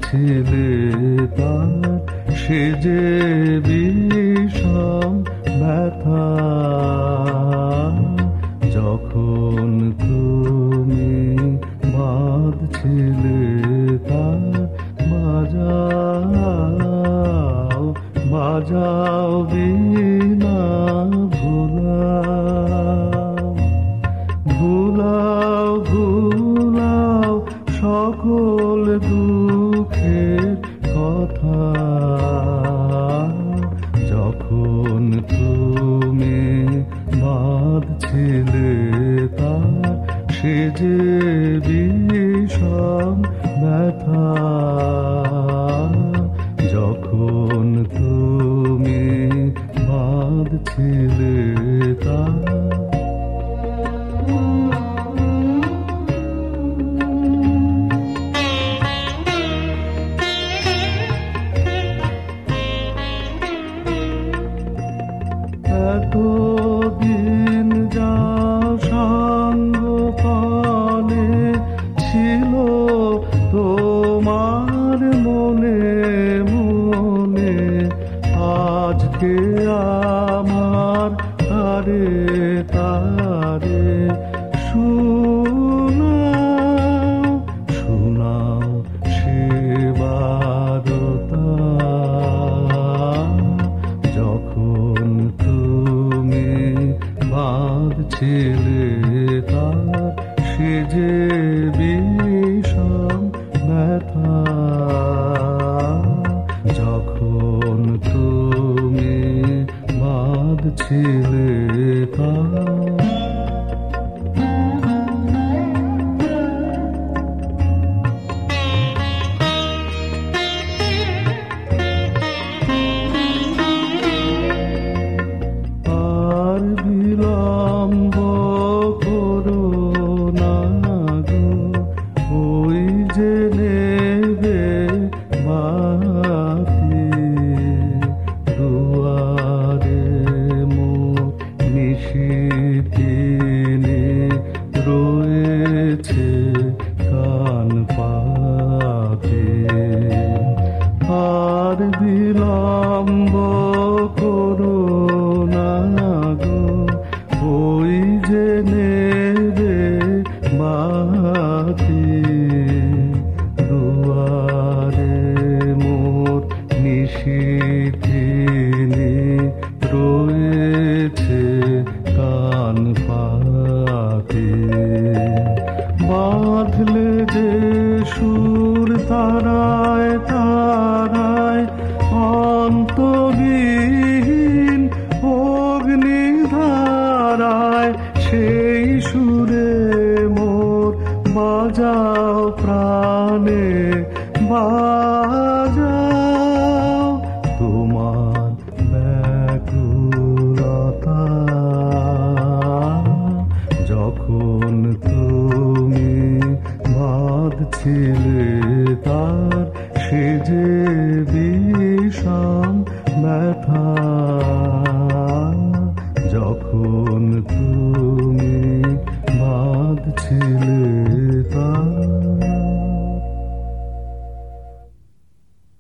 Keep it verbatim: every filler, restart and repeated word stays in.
ছিলে তার সে যে বিষম ব্যথা। যখন তুমি বাঁধছিলে তার বাজাও বাজাও বীণা ভুলাও ভুলাও ভুলাও সকল দুঃখের কথা। যখন তুমি বাঁধছিলে তার সে যে বিষম ব্যথা। যখন তুমি বাঁধছিলে তার এতদিন যা সঙ্গ পানে ছিল তোমার মনে মনে, আজকে আমার তারে তারে শোনাও শোনাও সে বারতা। যখন তুমি বাঁধছিলে তার সে যে বিষম ব্যথা। যখন তুমি বাঁধছিলে তার বিলম্ব করো না গো, ওই যে নেবে বাতি দুয়ারে মোর নিশিদিনে রয়েছে কান পাতে। আর বিলম্ব করো না গো, ওই যে নেবে বাতি দুয়ারে মোর নিশিদিনে রয়েছে কান পাতে। বাঁধলে যে সুর তারায় তারায় অন্তহীন অগ্নিধারায়, সেই সুরে মোর বাজাও প্রাণে বাজাও তোমার ব্যাকুলতা। যখন তুমি বাঁধছিলে তার সে যে বিষম ব্যথা। যখন তুমি বাঁধছিলে